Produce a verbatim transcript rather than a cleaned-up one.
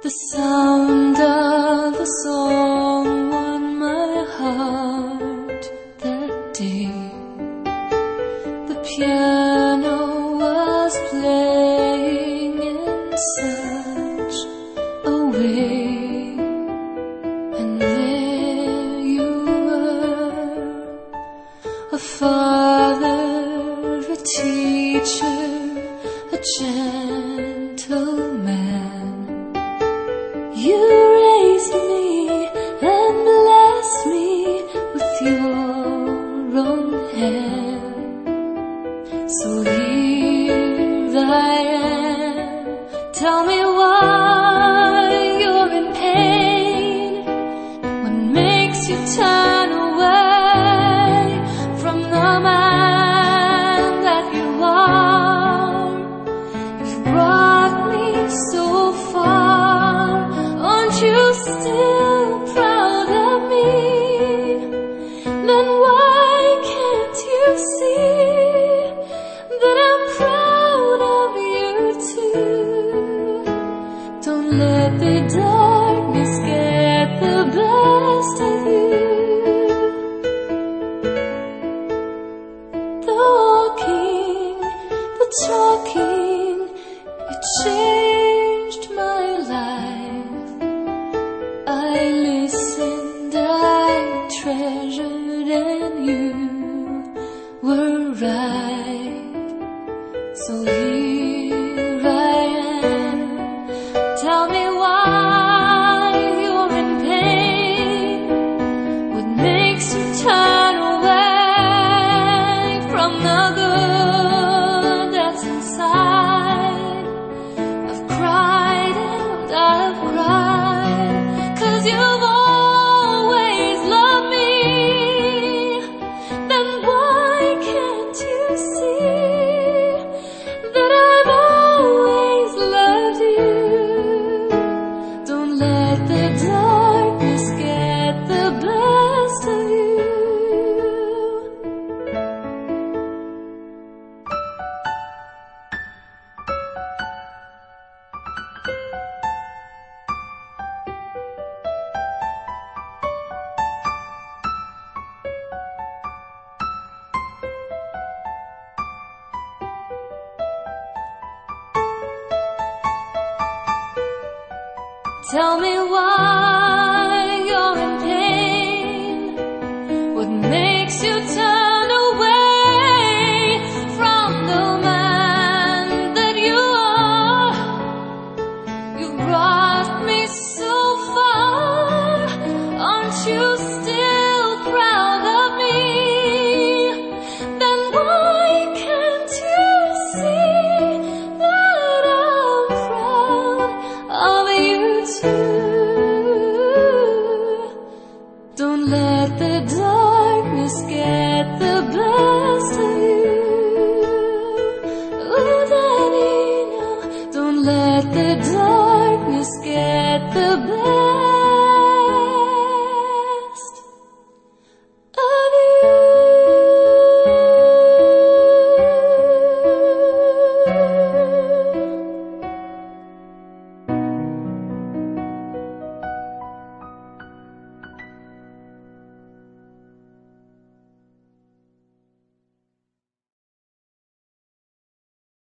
The sound of a song won my heart that day. The piano was playing in such a way, and there you were, a father, a teacher, a gentleman. You raised me and blessed me with your own hand. So here I am. Tell me why you're in pain. What makes you turn away from the man that you are? You've brought me so far. Aren't you still proud of me? Then why can't you see that I'm proud of you too? Don't let the darkness get the best of you. The walking, the talking, it changed my life. I listened, I treasured, and you were right. So here I am. Tell me why you're in pain. What makes you turn away from the good that's inside? I've cried and I've cried, 'cause you've always loved me. Then why can't you see that I've always loved you? Don't let the darkness get the best of you. Tell me why